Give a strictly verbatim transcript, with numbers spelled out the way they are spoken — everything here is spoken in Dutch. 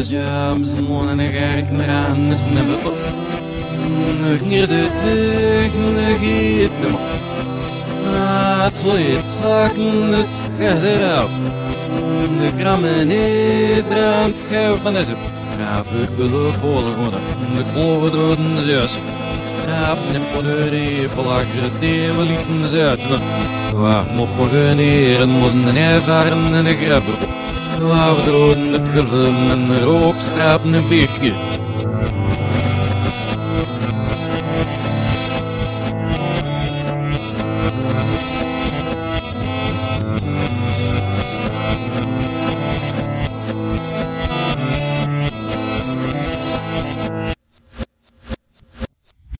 de jams, mon en ik erg eraan is never top. Hier de weg, hier de man. Het zal je zaken, is gaat erop. De grammen niet raam, gauw van deze. Graaf ik beloof volgen worden. De kloven droden de zus. Straap en voor de repel achter het even lieten zuid. Waar moet voor generen, moesten de ervaren en de grabber. Waar droden het gelum en de rookstrapen en visje.